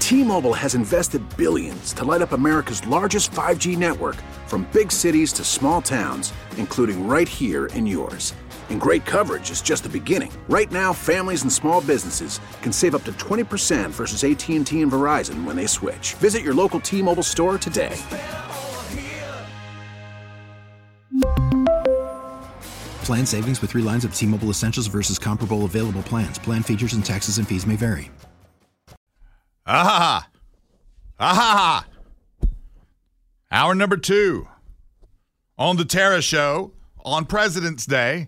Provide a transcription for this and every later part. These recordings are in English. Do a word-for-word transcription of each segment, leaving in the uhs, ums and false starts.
T-Mobile has invested billions to light up America's largest five G network, from big cities to small towns, including right here in yours. And great coverage is just the beginning. Right now, families and small businesses can save up to twenty percent versus A T and T and Verizon when they switch. Visit your local T-Mobile store today. Plan savings with three lines of T-Mobile Essentials versus comparable available plans. Plan features and taxes and fees may vary. Ah, ah, hour number two on the Tara Show on President's Day.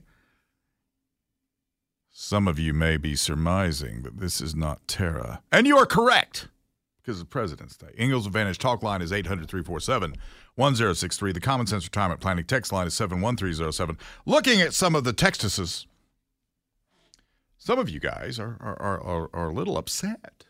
Some of you may be surmising that this is not Tara, and you are correct because it's President's Day. Ingalls Advantage talk line is eight hundred, three four seven, one zero six three. The Common Sense Retirement Planning text line is seven one three zero seven. Looking at some of the textuses, some of you guys are are are, are a little upset.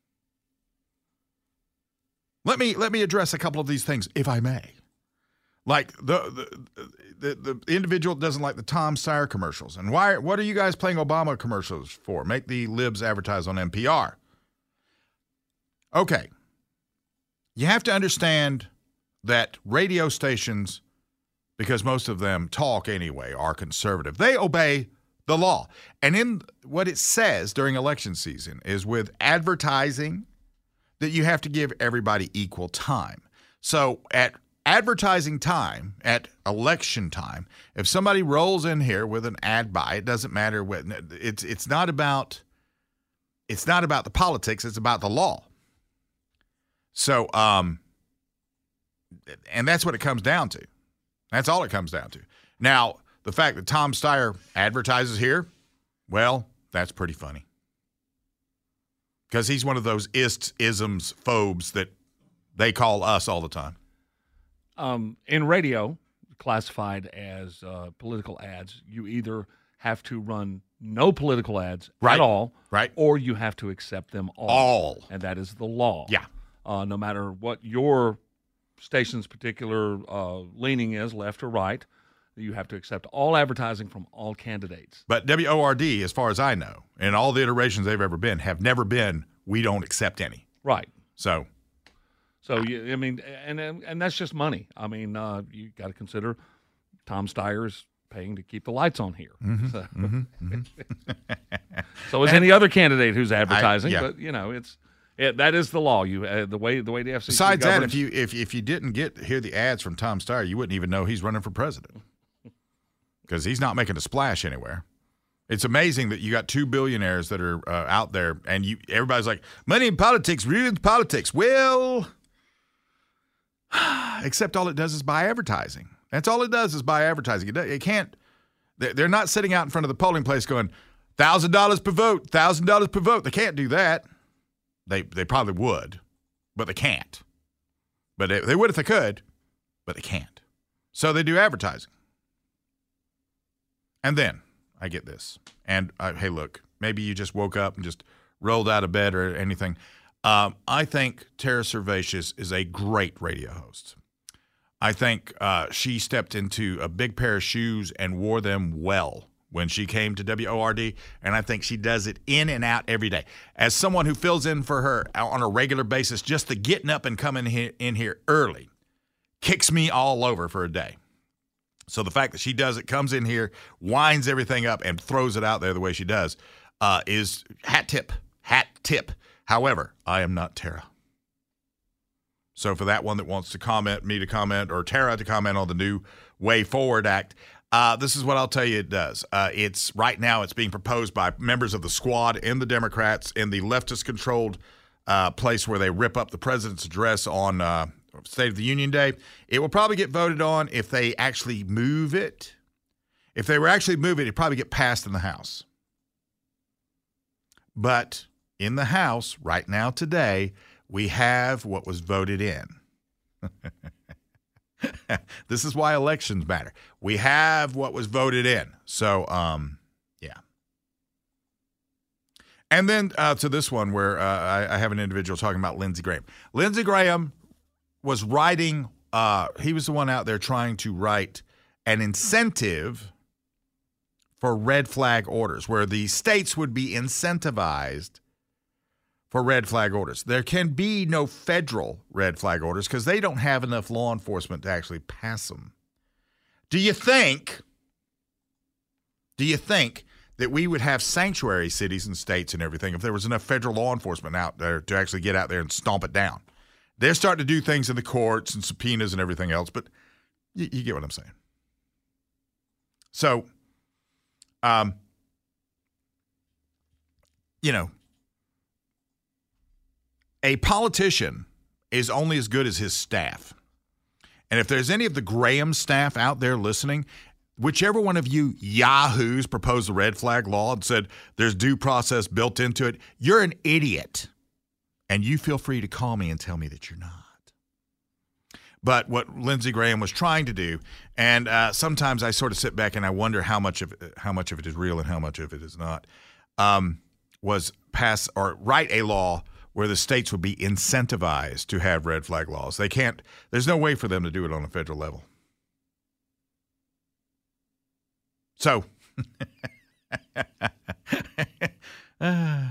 Let me let me address a couple of these things, if I may. Like the the the, the individual doesn't like the Tom Steyer commercials, and why? What are you guys playing Obama commercials for? Make the libs advertise on N P R. Okay, you have to understand that radio stations, because most of them talk anyway, are conservative. They obey the law, and in what it says during election season is with advertising, that you have to give everybody equal time. So at advertising time, at election time, if somebody rolls in here with an ad buy, it doesn't matter what. It's it's not about it's not about the politics. It's about the law. So, um, and that's what it comes down to. That's all it comes down to. Now, the fact that Tom Steyer advertises here, well, that's pretty funny. Because he's one of those ists, isms, phobes that they call us all the time. Um, in radio, classified as uh, political ads, you either have to run no political ads right. at all, right, or you have to accept them all. All. And that is the law. Yeah. Uh, no matter what your station's particular uh, leaning is, left or right, you have to accept all advertising from all candidates. But W O R D, as far as I know, and all the iterations they've ever been, have never been, we don't accept any. Right. So, so you, I mean, and and that's just money. I mean, uh, you got to consider Tom Steyer's paying to keep the lights on here. Mm-hmm, so, mm-hmm, mm-hmm. so is any other candidate who's advertising. I, yeah. But you know, it's it, that is the law. You uh, the way the way the F C C Besides governs. that, if you if if you didn't get hear the ads from Tom Steyer, you wouldn't even know he's running for president. Because he's not making a splash anywhere. It's amazing that you got two billionaires that are uh, out there, and you everybody's like, money in politics ruins politics. Well, except all it does is buy advertising. That's all it does is buy advertising. It, it can't. They're not sitting out in front of the polling place going, one thousand dollars per vote, one thousand dollars per vote. They can't do that. They they probably would, but they can't. But they, they would if they could, but they can't. So they do advertising. And then I get this. And, uh, hey, look, maybe you just woke up and just rolled out of bed or anything. Um, I think Tara Servatius is a great radio host. I think uh, she stepped into a big pair of shoes and wore them well when she came to W O R D, and I think she does it in and out every day. As someone who fills in for her on a regular basis, just the getting up and coming in here early kicks me all over for a day. So the fact that she does it, comes in here, winds everything up, and throws it out there the way she does uh, is hat tip, hat tip. However, I am not Tara. So for that one that wants to comment, me to comment, or Tara to comment on the new Way Forward Act, uh, this is what I'll tell you it does. Uh, it's right now it's being proposed by members of the Squad and the Democrats in the leftist-controlled uh, place where they rip up the president's address on uh, State of the Union Day. It will probably get voted on if they actually move it. If they were actually move it, it'd probably get passed in the House. But in the House right now today, we have what was voted in. This is why elections matter. We have what was voted in. So, um, yeah. And then uh, to this one where uh, I, I have an individual talking about Lindsey Graham. Lindsey Graham was writing, uh, he was the one out there trying to write an incentive for red flag orders where the states would be incentivized for red flag orders. There can be no federal red flag orders because they don't have enough law enforcement to actually pass them. Do you think, do you think that we would have sanctuary cities and states and everything if there was enough federal law enforcement out there to actually get out there and stomp it down? They're starting to do things in the courts and subpoenas and everything else, but you, you get what I'm saying. So, um, you know, a politician is only as good as his staff. And if there's any of the Graham staff out there listening, whichever one of you yahoos proposed the red flag law and said there's due process built into it, you're an idiot. And you feel free to call me and tell me that you're not. But what Lindsey Graham was trying to do, and uh, sometimes I sort of sit back and I wonder how much of it, how much of it is real and how much of it is not, um, was pass or write a law where the states would be incentivized to have red flag laws. They can't. There's no way for them to do it on a federal level. So, uh,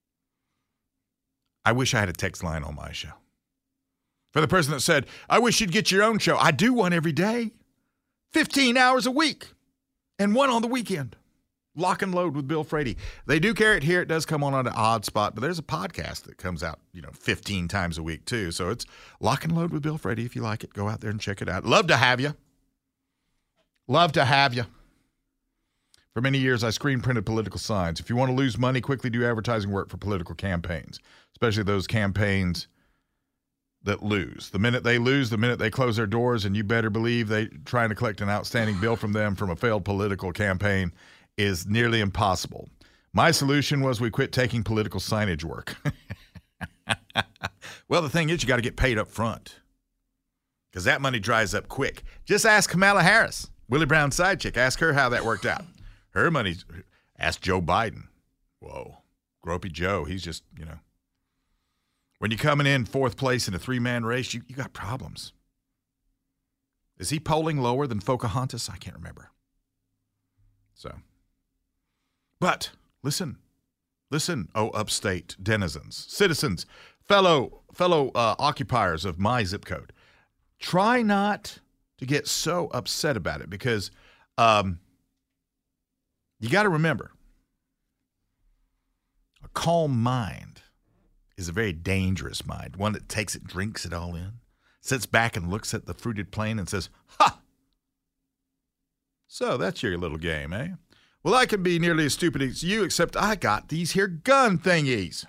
I wish I had a text line on my show. For the person that said, I wish you'd get your own show. I do one every day, fifteen hours a week, and one on the weekend. Lock and Load with Bill Frady. They do carry it here. It does come on on an odd spot, but there's a podcast that comes out, you know, fifteen times a week too. So it's Lock and Load with Bill Frady. If you like it, go out there and check it out. Love to have you. Love to have you. For many years, I screen printed political signs. If you want to lose money, quickly do advertising work for political campaigns, especially those campaigns that lose. The minute they lose, the minute they close their doors, and you better believe they trying to collect an outstanding bill from them from a failed political campaign is nearly impossible. My solution was we quit taking political signage work. Well, the thing is, you got to get paid up front because that money dries up quick. Just ask Kamala Harris, Willie Brown's side chick. Ask her how that worked out. Her money, ask Joe Biden. Whoa, Gropey Joe, he's just, you know. When you're coming in fourth place in a three-man race, you, you got problems. Is he polling lower than Pocahontas? I can't remember. So, but listen, listen, oh upstate denizens, citizens, fellow fellow uh, occupiers of my zip code, try not to get so upset about it because um, you got to remember, a calm mind is a very dangerous mind, one that takes it, drinks it all in, sits back and looks at the fruited plain and says, ha! So that's your little game, eh? Well, I can be nearly as stupid as you, except I got these here gun thingies.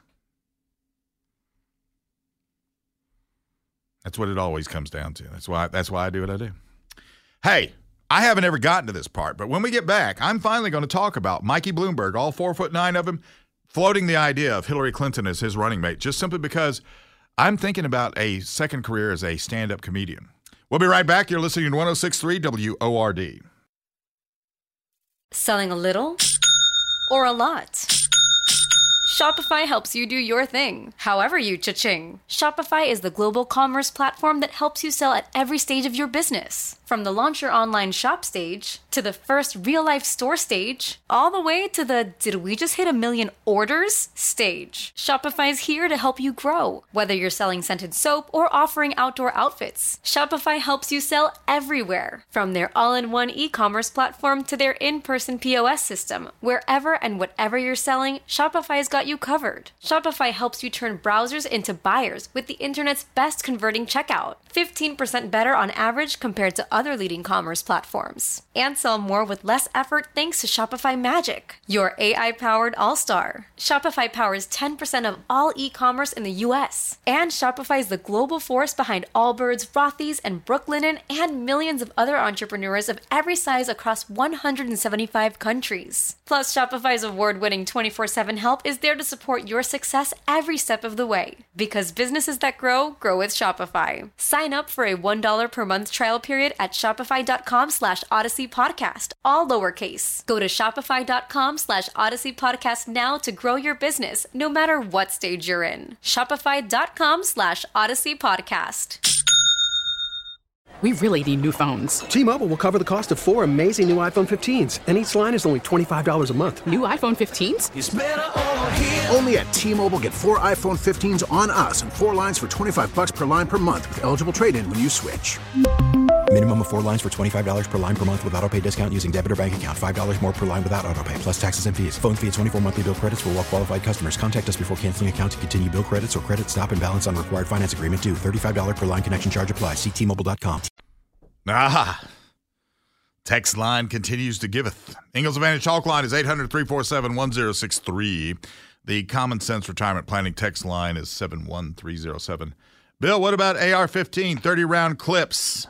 That's what it always comes down to. That's why, that's why I do what I do. Hey, I haven't ever gotten to this part, but when we get back, I'm finally going to talk about Mikey Bloomberg, all four foot nine of him, floating the idea of Hillary Clinton as his running mate, just simply because I'm thinking about a second career as a stand-up comedian. We'll be right back. You're listening to one oh six point three W O R D. Selling a little or a lot? Shopify helps you do your thing, however you cha-ching. Shopify is the global commerce platform that helps you sell at every stage of your business. From the launch your online shop stage, to the first real-life store stage, all the way to the did we just hit a million orders stage. Shopify's here to help you grow. Whether you're selling scented soap or offering outdoor outfits, Shopify helps you sell everywhere. From their all-in-one e-commerce platform to their in-person P O S system, wherever and whatever you're selling, Shopify's got you covered. Shopify helps you turn browsers into buyers with the internet's best converting checkout. fifteen percent better on average compared to other leading commerce platforms. And sell more with less effort thanks to Shopify Magic, your A I-powered all-star. Shopify powers ten percent of all e-commerce in the U S. And Shopify is the global force behind Allbirds, Rothy's, and Brooklinen, and millions of other entrepreneurs of every size across one hundred seventy-five countries. Plus, Shopify's award-winning twenty-four seven help is there to support your success every step of the way. Because businesses that grow, grow with Shopify. Sign up for a one dollar per month trial period at shopify.com slash Odyssey Podcast, all lowercase. Go to shopify.com slash Odyssey Podcast now to grow your business, no matter what stage you're in. Shopify.com slash Odyssey Podcast. We really need new phones. T-Mobile will cover the cost of four amazing new iPhone fifteens, and each line is only twenty-five dollars a month. New iPhone fifteens? It's better over here. Only at T-Mobile, get four iPhone fifteens on us and four lines for twenty-five bucks per line per month with eligible trade-in when you switch. Minimum of four lines for twenty-five dollars per line per month with auto pay discount using debit or bank account. five dollars more per line without auto pay, plus taxes and fees. Phone fee at twenty-four monthly bill credits for well-qualified customers. Contact us before canceling account to continue bill credits or credit stop and balance on required finance agreement due. thirty-five dollars per line connection charge applies. See T Mobile dot com. Ah, text line continues to giveth. Ingalls Advantage talk line is eight hundred, three four seven, one zero six three. The Common Sense Retirement Planning text line is seven one three zero seven. Bill, what about A R fifteen thirty-round clips?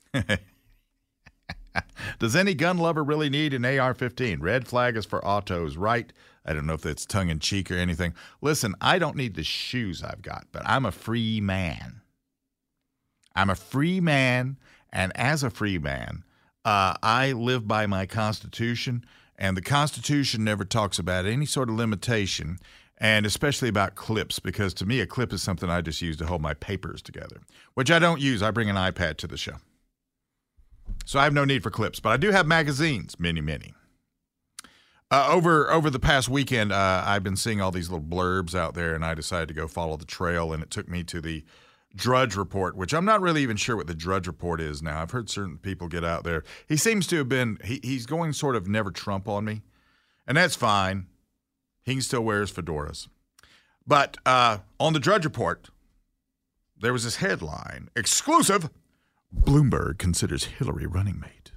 Does any gun lover really need an A R fifteen? Red flag is for autos, right? I don't know if that's tongue-in-cheek or anything. Listen, I don't need the shoes I've got, but I'm a free man. I'm a free man. And as a free man, uh, I live by my Constitution, and the Constitution never talks about any sort of limitation, and especially about clips, because to me a clip is something I just use to hold my papers together, which I don't use. I bring an iPad to the show. So I have no need for clips, but I do have magazines, many, many. Uh, over over the past weekend, uh, I've been seeing all these little blurbs out there, and I decided to go follow the trail, and it took me to the Drudge Report, which I'm not really even sure what the Drudge Report is now. I've heard certain people get out there. He seems to have been, he, he's going sort of never Trump on me, and that's fine. He can still wear his fedoras. But uh, on the Drudge Report, there was this headline, exclusive, Bloomberg considers Hillary running mate.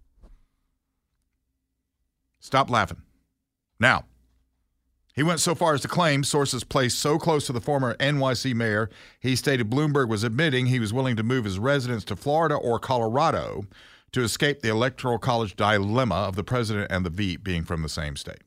Stop laughing. Now, he went so far as to claim sources placed so close to the former N Y C mayor, he stated Bloomberg was admitting he was willing to move his residence to Florida or Colorado to escape the electoral college dilemma of the president and the Veep being from the same state.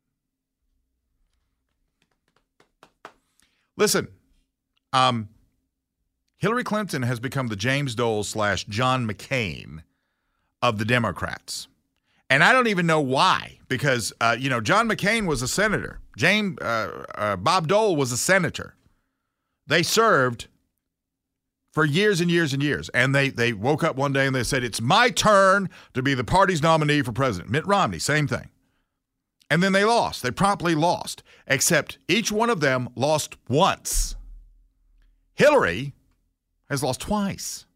Listen, um, Hillary Clinton has become the James Dole slash John McCain of the Democrats. And I don't even know why, because, uh, you know, John McCain was a senator. James, uh, uh, Bob Dole was a senator. They served for years and years and years. And they, they woke up one day and they said, it's my turn to be the party's nominee for president. Mitt Romney, same thing. And then they lost. They promptly lost, except each one of them lost once. Hillary has lost twice.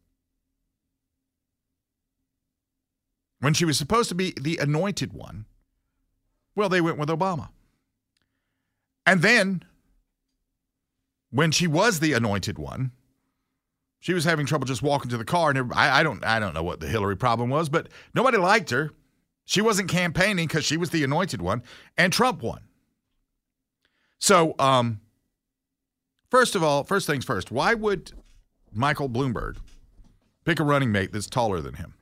When she was supposed to be the anointed one, well, they went with Obama. And then, when she was the anointed one, she was having trouble just walking to the car. And I, I don't, I don't know what the Hillary problem was, but nobody liked her. She wasn't campaigning because she was the anointed one, and Trump won. So, um, first of all, first things first, why would Michael Bloomberg pick a running mate that's taller than him?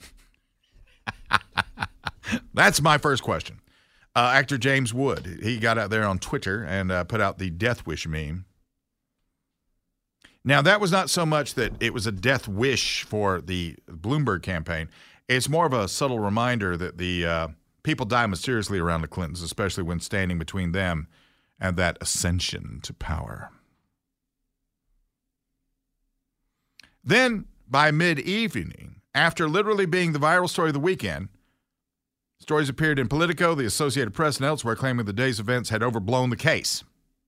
That's my first question. Uh, actor James Wood, he got out there on Twitter and uh, put out the death wish meme. Now, that was not so much that it was a death wish for the Bloomberg campaign. It's more of a subtle reminder that the uh, people die mysteriously around the Clintons, especially when standing between them and that ascension to power. Then, by mid-evening, after literally being the viral story of the weekend, stories appeared in Politico, the Associated Press, and elsewhere claiming the day's events had overblown the case.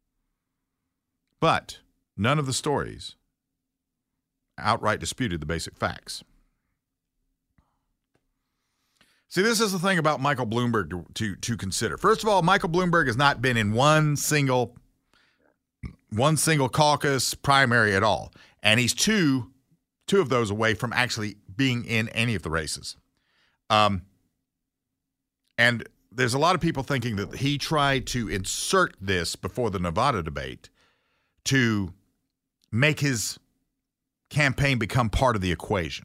But none of the stories outright disputed the basic facts. See, this is the thing about Michael Bloomberg to, to, to consider. First of all, Michael Bloomberg has not been in one single, one single caucus primary at all. And he's two, two of those away from actually being in any of the races. Um, and there's a lot of people thinking that he tried to insert this before the Nevada debate to make his campaign become part of the equation.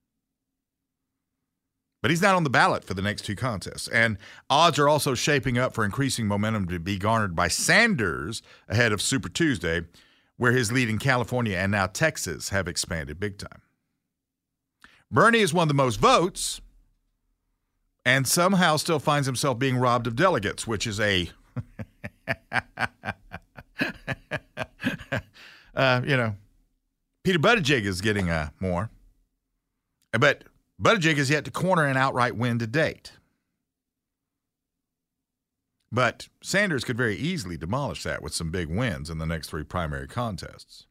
But he's not on the ballot for the next two contests. And odds are also shaping up for increasing momentum to be garnered by Sanders ahead of Super Tuesday, where his lead in California and now Texas have expanded big time. Bernie has won the most votes and somehow still finds himself being robbed of delegates, which is a, uh, you know, Peter Buttigieg is getting uh, more. But Buttigieg has yet to corner an outright win to date. But Sanders could very easily demolish that with some big wins in the next three primary contests.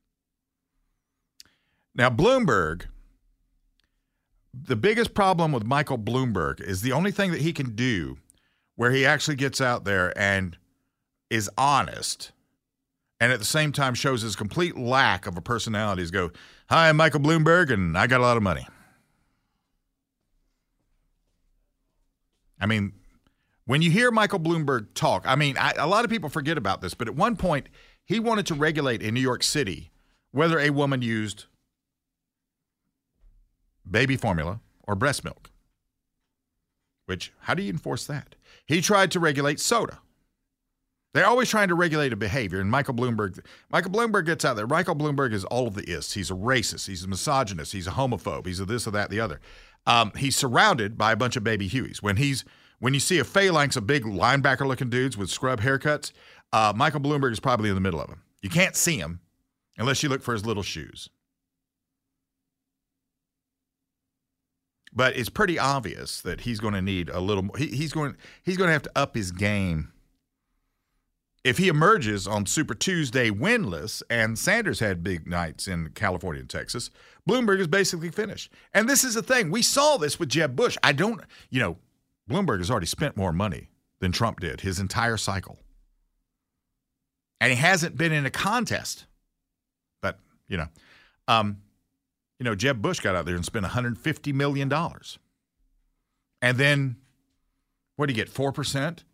Now, Bloomberg, the biggest problem with Michael Bloomberg is the only thing that he can do where he actually gets out there and is honest and at the same time shows his complete lack of a personality is go, hi, I'm Michael Bloomberg, and I got a lot of money. I mean, when you hear Michael Bloomberg talk, I mean, I, a lot of people forget about this, but at one point, he wanted to regulate in New York City whether a woman used baby formula or breast milk. Which, how do you enforce that? He tried to regulate soda. They're always trying to regulate a behavior, and Michael Bloomberg, Michael Bloomberg gets out there. Michael Bloomberg is all of the ists. He's a racist. He's a misogynist. He's a homophobe. He's a this or that, the other. Um, he's surrounded by a bunch of baby Hueys. When he's when you see a phalanx of big linebacker-looking dudes with scrub haircuts, uh, Michael Bloomberg is probably in the middle of them. You can't see him unless you look for his little shoes. But it's pretty obvious that he's going to need a little more. He, he's going he's going to have to up his game. If he emerges on Super Tuesday winless, and Sanders had big nights in California and Texas, Bloomberg is basically finished. And this is the thing. We saw this with Jeb Bush. I don't, you know, Bloomberg has already spent more money than Trump did his entire cycle. And he hasn't been in a contest. But, you know, um, you know, Jeb Bush got out there and spent one hundred fifty million dollars. And then, what did he get, four percent?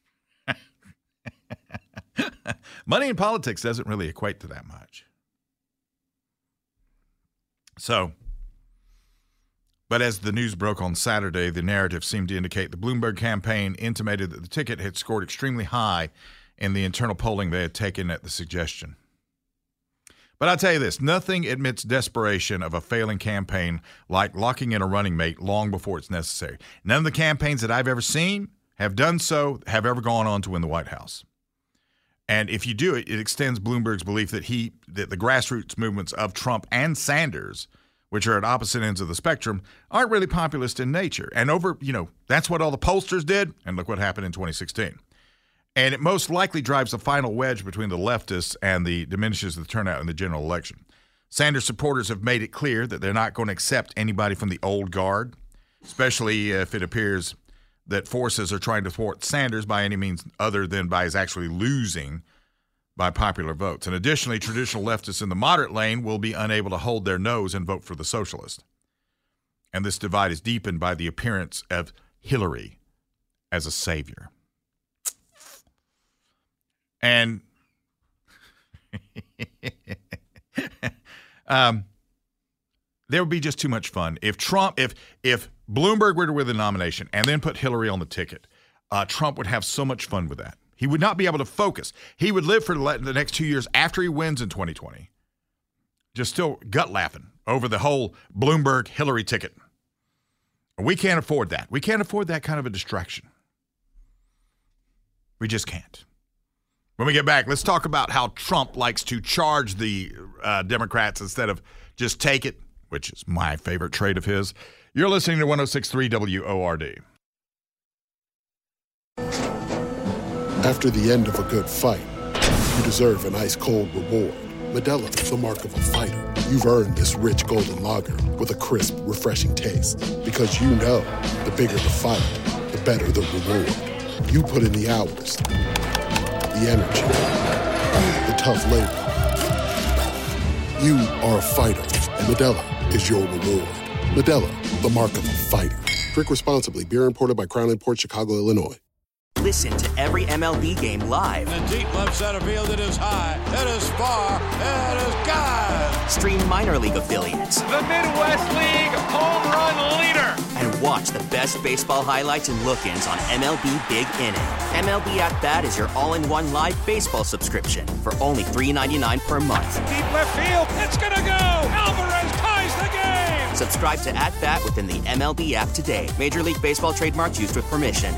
Money in politics doesn't really equate to that much. So, but as the news broke on Saturday, the narrative seemed to indicate the Bloomberg campaign intimated that the ticket had scored extremely high in the internal polling they had taken at the suggestion. But I'll tell you this, nothing admits desperation of a failing campaign like locking in a running mate long before it's necessary. None of the campaigns that I've ever seen have done so, have ever gone on to win the White House. And if you do it, it extends Bloomberg's belief that he that the grassroots movements of Trump and Sanders, which are at opposite ends of the spectrum, aren't really populist in nature. And over, you know, that's what all the pollsters did, and look what happened in twenty sixteen. And it most likely drives the final wedge between the leftists and the diminishes the turnout in the general election. Sanders supporters have made it clear that they're not going to accept anybody from the old guard, especially if it appears that forces are trying to thwart Sanders by any means other than by his actually losing by popular votes. And additionally, traditional leftists in the moderate lane will be unable to hold their nose and vote for the socialist. And this divide is deepened by the appearance of Hillary as a savior. And um, there would be just too much fun if Trump, if if Bloomberg were to win the nomination and then put Hillary on the ticket. Uh, Trump would have so much fun with that. He would not be able to focus. He would live for the next two years after he wins in twenty twenty, just still gut laughing over the whole Bloomberg Hillary ticket. We can't afford that. We can't afford that kind of a distraction. We just can't. When we get back, let's talk about how Trump likes to charge the uh, Democrats instead of just take it, which is my favorite trait of his. You're listening to one oh six point three W O R D. After the end of a good fight, you deserve an ice-cold reward. Modelo is the mark of a fighter. You've earned this rich golden lager with a crisp, refreshing taste. Because you know, the bigger the fight, the better the reward. You put in the hours, the energy, the tough labor. You are a fighter, and Modelo is your reward. Modelo, the mark of a fighter. Drink responsibly. Beer imported by Crown Imports, Chicago, Illinois. Listen to every M L B game live. In the deep left center field, it is high, it is far, it is gone. Stream minor league affiliates. The Midwest League home run leader. And watch the best baseball highlights and look-ins on M L B Big Inning. M L B At Bat is your all-in-one live baseball subscription for only three dollars and ninety-nine cents per month. Deep left field, it's gonna go. Alvarez ties the game. Subscribe to At Bat within the M L B app today. Major League Baseball trademarks used with permission.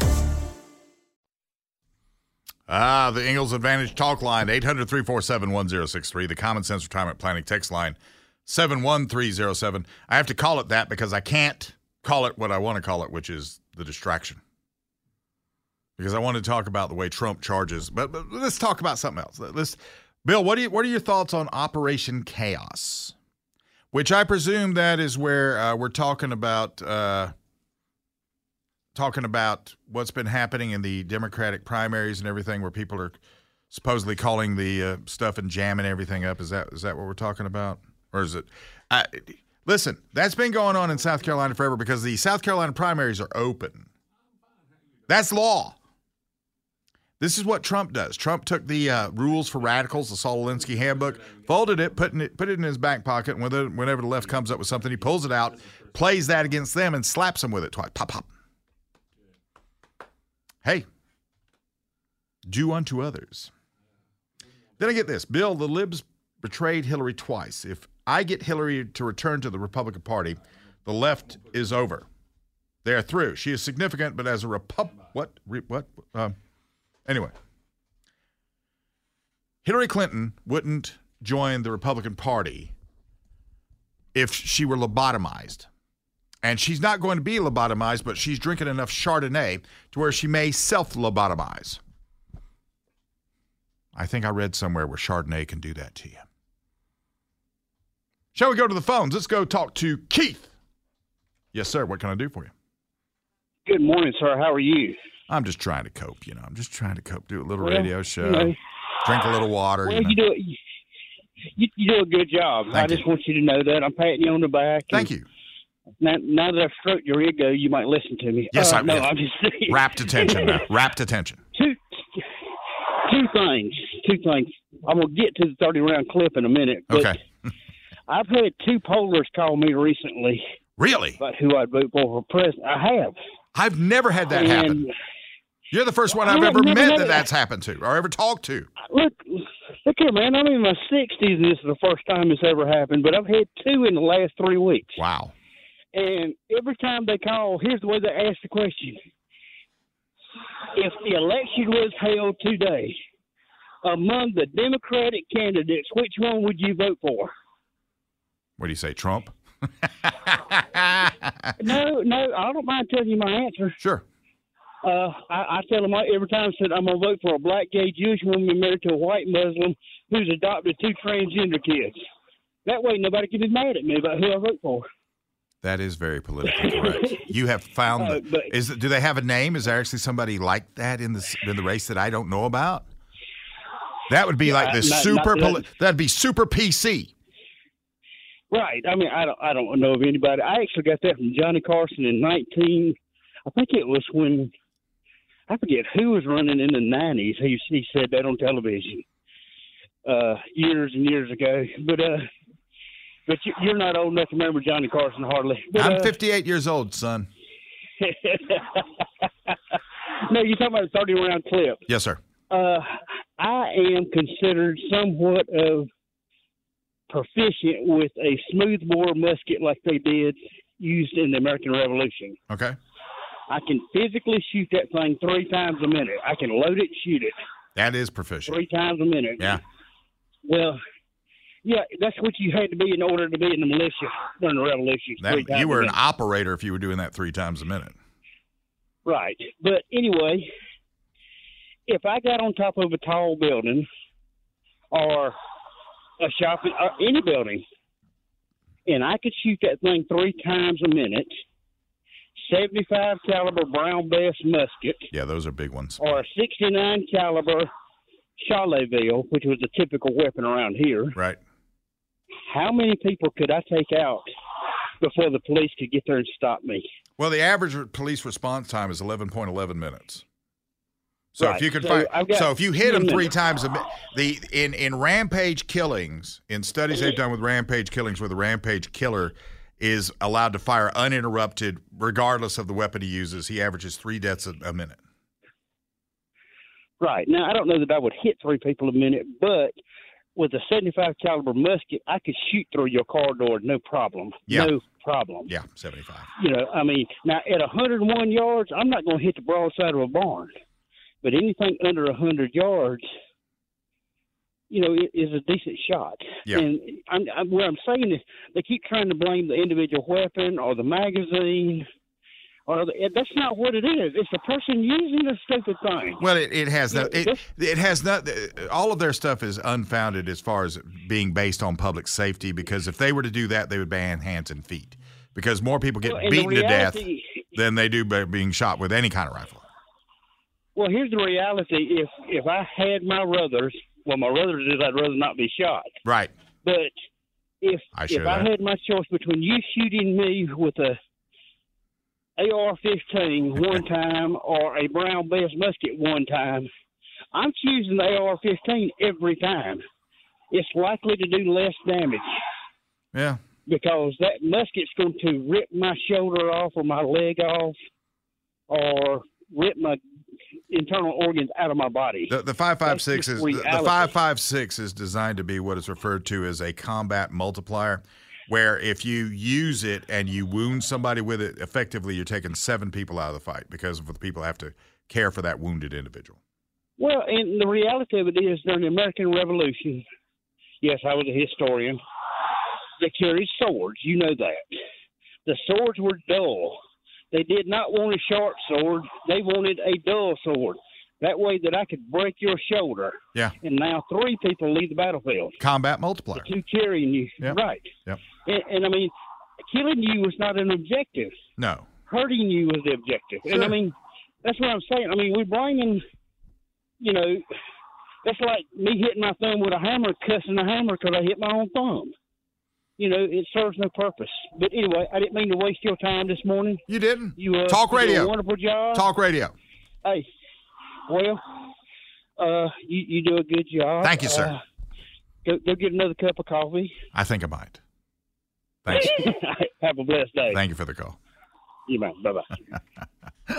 Ah, the Ingalls Advantage talk line, eight hundred, three four seven, one oh six three, the Common Sense Retirement Planning text line, seven one three zero seven. I have to call it that because I can't call it what I want to call it, which is the distraction. Because I want to talk about the way Trump charges. But, but let's talk about something else. Let's, Bill, what, do you, what are your thoughts on Operation Chaos? Which I presume that is where uh, we're talking about uh, talking about what's been happening in the Democratic primaries and everything, where people are supposedly calling the uh, stuff and jamming everything up. Is that is that what we're talking about? Or is it? I, listen, that's been going on in South Carolina forever because the South Carolina primaries are open. That's law. This is what Trump does. Trump took the uh, rules for radicals, the Saul Alinsky handbook, folded it, put it, put it in his back pocket, and whenever the left comes up with something, he pulls it out, plays that against them, and slaps them with it twice. Pop, pop. Hey, do unto others. Then I get this. Bill, the libs betrayed Hillary twice. If I get Hillary to return to the Republican Party, the left is over. They are through. She is significant, but as a Repub... What? Re, what? Um, anyway. Hillary Clinton wouldn't join the Republican Party if she were lobotomized. And she's not going to be lobotomized, but she's drinking enough Chardonnay to where she may self-lobotomize. I think I read somewhere where Chardonnay can do that to you. Shall we go to the phones? Let's go talk to Keith. Yes, sir. What can I do for you? Good morning, sir. How are you? I'm just trying to cope, you know. I'm just trying to cope. Do a little well, radio show. You know, drink a little water. Well, you, know. you do you, you do a good job. Thank I just you. want you to know that. I'm patting you on the back. Thank you. Now, now that I've stroked your ego, you might listen to me. Yes, uh, I no, will. I'm just saying. Rapt attention now. Rapt attention. Two, two things. Two things. I'm going to get to the thirty-round clip in a minute. But okay. I've had two pollers call me recently. Really? About who I'd vote for for president. I have. I've never had that and happen. You're the first one I've I've ever never met had that it. that's happened to or ever talked to. Look, look here, man. I'm in my sixties, and this is the first time this ever happened. But I've had two in the last three weeks. Wow. And every time they call, here's the way they ask the question. If the election was held today, among the Democratic candidates, which one would you vote for? What do you say, Trump? no, no, I don't mind telling you my answer. Sure. Uh, I, I tell them every time, I said I'm going to vote for a black gay Jewish woman married to a white Muslim who's adopted two transgender kids. That way nobody can be mad at me about who I vote for. That is very politically correct. You have found Uh, the, but- is do they have a name? Is there actually somebody like that in the in the race that I don't know about? That would be like the not- super. not poli- that- that'd be super P C. Right. I mean, I don't, I don't know of anybody. I actually got that from Johnny Carson in nineteen. I think it was when I forget who was running in the nineties. He he said that on television uh, years and years ago. But uh, but you, you're not old enough to remember Johnny Carson hardly. But, I'm uh, fifty-eight years old, son. No, you're talking about a thirty-round clip. Yes, sir. Uh, I am considered somewhat of proficient with a smoothbore musket like they did used in the American Revolution. Okay. I can physically shoot that thing three times a minute. I can load it, shoot it That is proficient. three times a minute. Yeah. Well, yeah, that's what you had to be in order to be in the militia during the Revolution. That, three times you were a an minute. operator if you were doing that three times a minute. Right. But anyway, if I got on top of a tall building or a shopping or any building, and I could shoot that thing three times a minute, seventy-five caliber Brown Bess musket, Yeah, those are big ones. or a sixty-nine caliber Charleville, which was a typical weapon around here, Right. how many people could I take out before the police could get there and stop me? Well, the average police response time is eleven point one one minutes. So Right. if you could So find, I've got so if you hit them ten three minutes. times a minute, the in in rampage killings, in studies they've done with rampage killings, where the rampage killer is allowed to fire uninterrupted, regardless of the weapon he uses, he averages three deaths a, a minute. Right. Now, I don't know that I would hit three people a minute, but with a seventy-five caliber musket, I could shoot through your car door, no problem. Yeah. No problem. Yeah, seventy-five. You know, I mean, now at one hundred one yards, I'm not going to hit the broadside of a barn. But anything under one hundred yards, you know, is a decent shot. Yeah. And I'm, I'm, what I'm saying is they keep trying to blame the individual weapon or the magazine. Or the, that's not what it is. It's the person using the stupid thing. Well, it, it has no. You know, It, it has not. All of their stuff is unfounded as far as being based on public safety. Because if they were to do that, they would ban hands and feet. Because more people get well, beaten reality, to death than they do by being shot with any kind of rifle. Well, here's the reality. If if I had my brothers, well, my brothers is I'd rather not be shot. Right. But if I if I that. had my choice between you shooting me with a A R fifteen one time or a Brown Bess musket one time, I'm choosing the A R fifteen every time. It's likely to do less damage. Yeah. Because that musket's going to rip my shoulder off or my leg off or rip my internal organs out of my body. The, the five five six That's is just the reality. five five six is designed to be what is referred to as a combat multiplier, where if you use it and you wound somebody with it, effectively you're taking seven people out of the fight because of the people have to care for that wounded individual. Well, and the reality of it is during the American Revolution, yes, I was a historian, they carried swords. You know that. The swords were dull. They did not want a sharp sword. They wanted a dull sword. That way that I could break your shoulder. Yeah. And now three people leave the battlefield. Combat multiplier. The two carrying you. Yep. Right. Yep. And, and, I mean, killing you was not an objective. No. Hurting you was the objective. Sure. And, I mean, that's what I'm saying. I mean, we're bringing, you know, that's like me hitting my thumb with a hammer, cussing the hammer because I hit my own thumb. You know, it serves no purpose. But anyway, I didn't mean to waste your time this morning. You didn't. You uh, Talk you did radio. a wonderful job. Talk radio. Hey, well, uh, you, you do a good job. Thank you, sir. Uh, go, go get another cup of coffee. I think I might. Thanks. Have a blessed day. Thank you for the call. You man. Bye-bye.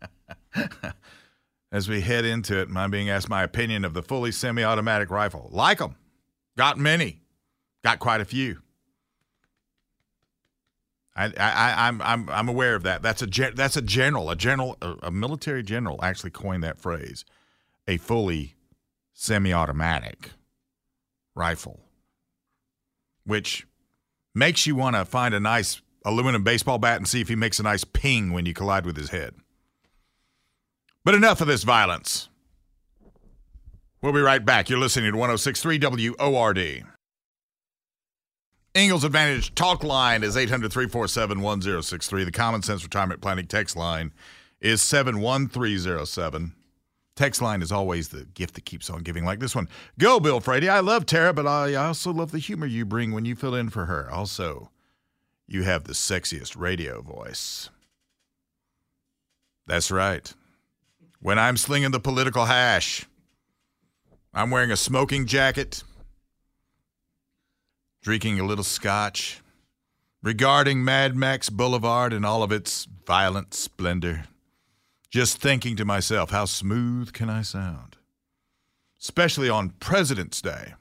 As we head into it, I'm being asked my opinion of the fully semi-automatic rifle. Like them. Got many. Got quite a few. I, I, I'm, I'm, I'm aware of that. That's a, gen, that's a general, a general, a, a military general actually coined that phrase, a fully semi-automatic rifle, which makes you want to find a nice aluminum baseball bat and see if he makes a nice ping when you collide with his head. But enough of this violence. We'll be right back. You're listening to one oh six point three W O R D. Ingalls Advantage talk line is eight hundred, three four seven, one oh six three. The Common Sense Retirement Planning text line is seven one three oh seven. Text line is always the gift that keeps on giving, like this one. Go, Bill Frady. I love Tara, but I also love the humor you bring when you fill in for her. Also, you have the sexiest radio voice. That's right. When I'm slinging the political hash, I'm wearing a smoking jacket, drinking a little scotch, regarding Mad Max Boulevard and all of its violent splendor, just thinking to myself, how smooth can I sound? Especially on President's Day.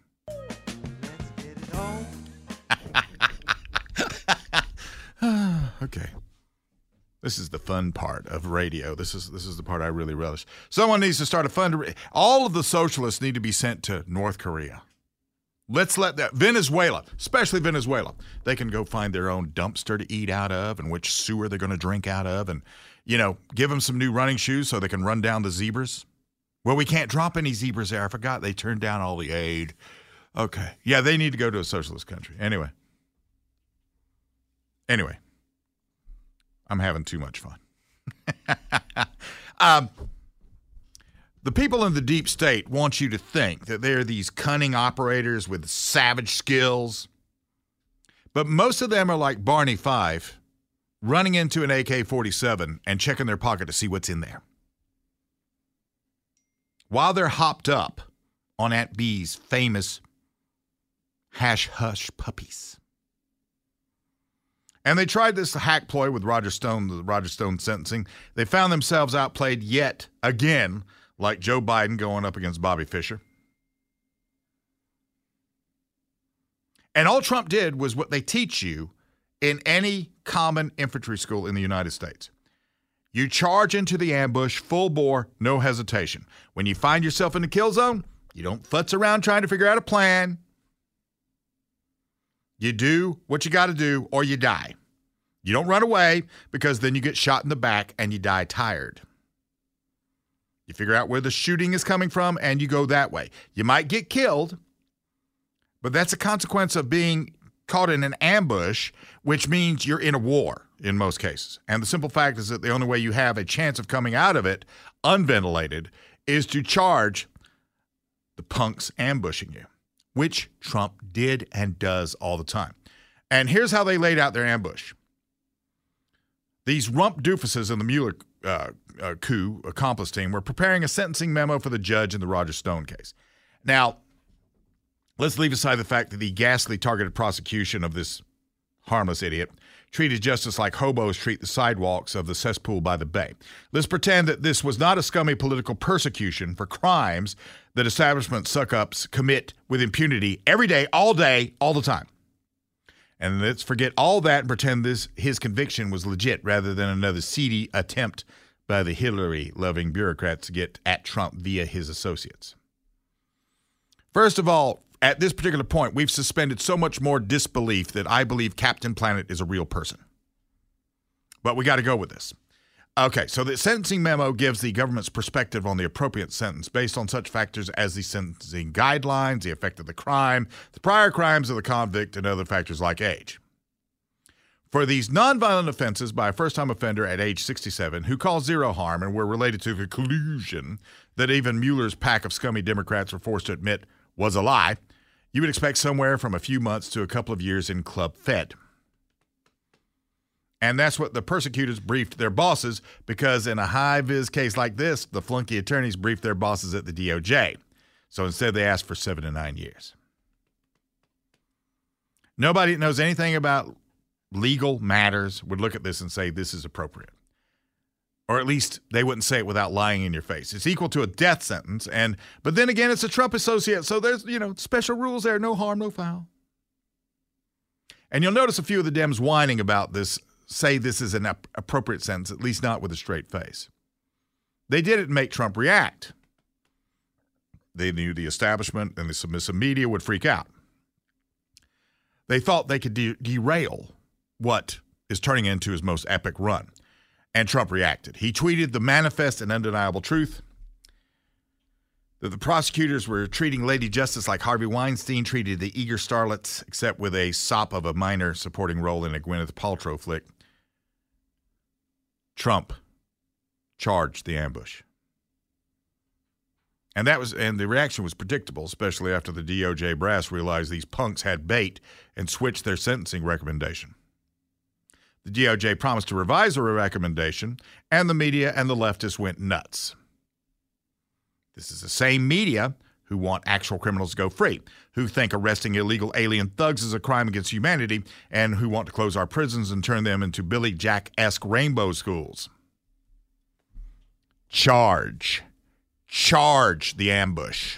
Okay. This is the fun part of radio. This is this is the part I really relish. Someone needs to start a fund. All of the socialists need to be sent to North Korea. Let's let that Venezuela, especially Venezuela, they can go find their own dumpster to eat out of and which sewer they're going to drink out of, and you know, give them some new running shoes so they can run down the zebras. Well, we can't drop any zebras there. I forgot they turned down all the aid. Okay, yeah, they need to go to a socialist country. Anyway, anyway, I'm having too much fun. um. The people in the deep state want you to think that they're these cunning operators with savage skills. But most of them are like Barney Fife, running into an A K forty-seven and checking their pocket to see what's in there, while they're hopped up on Aunt Bee's famous hash hush puppies. And they tried this hack ploy with Roger Stone, the Roger Stone sentencing. They found themselves outplayed yet again, like Joe Biden going up against Bobby Fischer. And all Trump did was what they teach you in any common infantry school in the United States. You charge into the ambush, full bore, no hesitation. When you find yourself in the kill zone, You don't futz around trying to figure out a plan. You do what you got to do or you die. You don't run away because then you get shot in the back and you die tired. You figure out where the shooting is coming from and you go that way. You might get killed, but that's a consequence of being caught in an ambush, which means you're in a war in most cases. And the simple fact is that the only way you have a chance of coming out of it unventilated is to charge the punks ambushing you, which Trump did and does all the time. And here's how they laid out their ambush. These rump doofuses in the Mueller uh, uh, coup accomplice team were preparing a sentencing memo for the judge in the Roger Stone case. Now, let's leave aside the fact that the ghastly targeted prosecution of this harmless idiot treated justice like hobos treat the sidewalks of the cesspool by the bay. Let's pretend that this was not a scummy political persecution for crimes that establishment suck-ups commit with impunity every day, all day, all the time. And let's forget all that and pretend this his conviction was legit rather than another seedy attempt by the Hillary-loving bureaucrats to get at Trump via his associates. First of all, at this particular point, we've suspended so much more disbelief that I believe Captain Planet is a real person. But we got to go with this. Okay, so the sentencing memo gives the government's perspective on the appropriate sentence based on such factors as the sentencing guidelines, the effect of the crime, the prior crimes of the convict, and other factors like age. For these nonviolent offenses by a first-time offender at age sixty-seven who caused zero harm and were related to the collusion that even Mueller's pack of scummy Democrats were forced to admit was a lie, you would expect somewhere from a few months to a couple of years in Club Fed. And that's what the persecutors briefed their bosses, because in a high-vis case like this, the flunky attorneys briefed their bosses at the D O J. So instead, they asked for seven to nine years. Nobody that knows anything about legal matters would look at this and say this is appropriate. Or at least they wouldn't say it without lying in your face. It's equal to a death sentence, and but then again, it's a Trump associate, so there's, you know, special rules there, no harm, no foul. And you'll notice a few of the Dems whining about this say this is an ap- appropriate sentence, at least not with a straight face. They did it to make Trump react. They knew the establishment and the submissive media would freak out. They thought they could de- derail what is turning into his most epic run. And Trump reacted. He tweeted the manifest and undeniable truth that the prosecutors were treating Lady Justice like Harvey Weinstein treated the eager starlets, except with a sop of a minor supporting role in a Gwyneth Paltrow flick. Trump charged the ambush. And that was, and the reaction was predictable, especially after the D O J brass realized these punks had bait and switched their sentencing recommendation. The D O J promised to revise the recommendation, and the media and the leftists went nuts. This is the same media who want actual criminals to go free, who think arresting illegal alien thugs is a crime against humanity, and who want to close our prisons and turn them into Billy Jack-esque rainbow schools. Charge. Charge the ambush.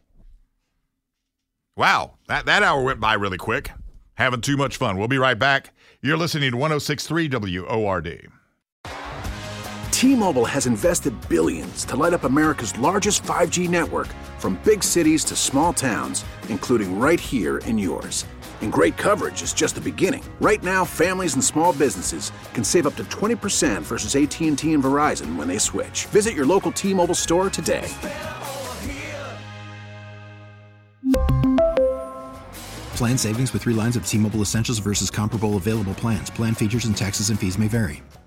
Wow, that, that hour went by really quick. Having too much fun. We'll be right back. You're listening to one oh six point three W O R D. T-Mobile has invested billions to light up America's largest five G network, from big cities to small towns, including right here in yours. And great coverage is just the beginning. Right now, families and small businesses can save up to twenty percent versus A T and T and Verizon when they switch. Visit your local T-Mobile store today. Plan savings with three lines of T-Mobile Essentials versus comparable available plans. Plan features and taxes and fees may vary.